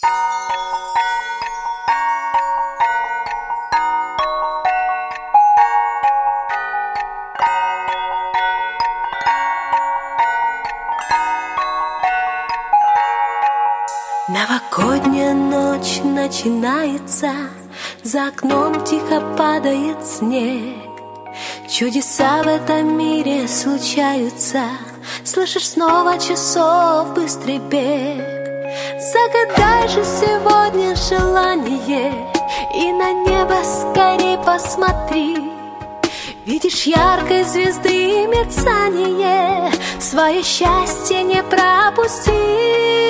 Новогодняя ночь начинается, за окном тихо падает снег. Чудеса в этом мире случаются, слышишь снова часов быстрый бег. Загадай же сегодня желание и на небо скорей посмотри. Видишь яркой звезды мерцание, свое счастье не пропусти.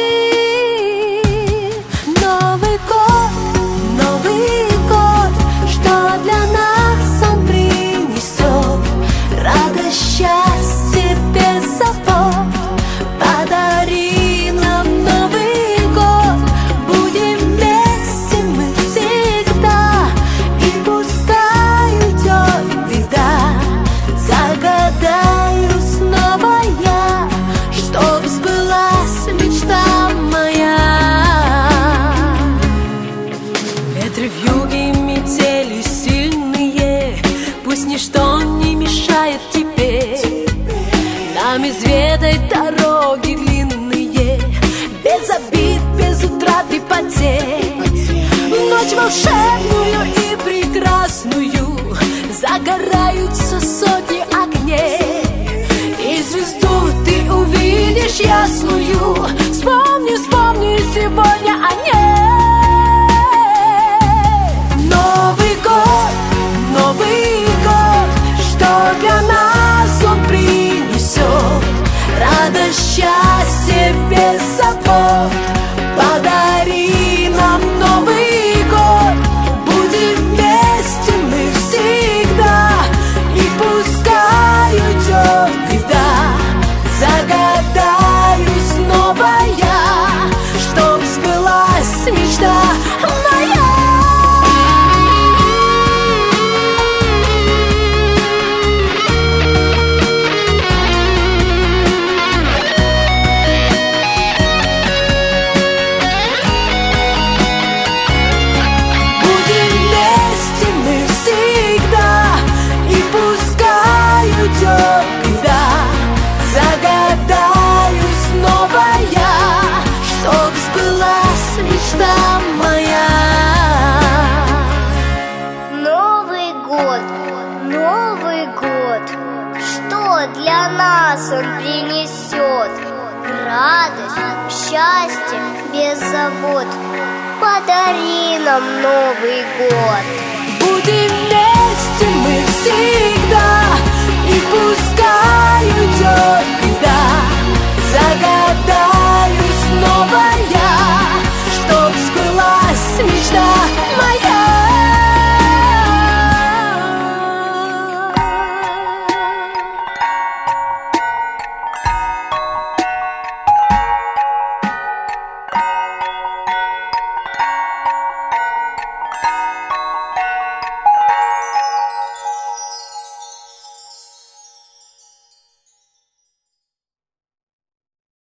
Новый год, что для нас он принесет? Радость, счастье без забот. Подари нам Новый год, будем вместе мы всегда. И пускай уйдет беда, загадаю снова я, чтоб сбылась мечта моя. Ветры вьюги, метели сильные, пусть ничто не мешает тебе. Нам изведать дороги длинные, без обид, без утрат и потерь. В ночь волшебную и прекрасную загораются сотни огней, и звезду ты увидишь ясную. Вспомни, вспомни сегодня о ней. Новый год, что для нас он принесет? Радость, счастье без забот. Подари нам Новый год, будем вместе мы всегда. И пускай уйдет беда, загадаю снова я, чтоб сбылась мечта моя. Загадаю снова я, чтоб сбылась мечта моя. Новый год, что для нас он принесет? Радость, счастье без забот. Подари нам Новый год. Будем вместе мы всегда.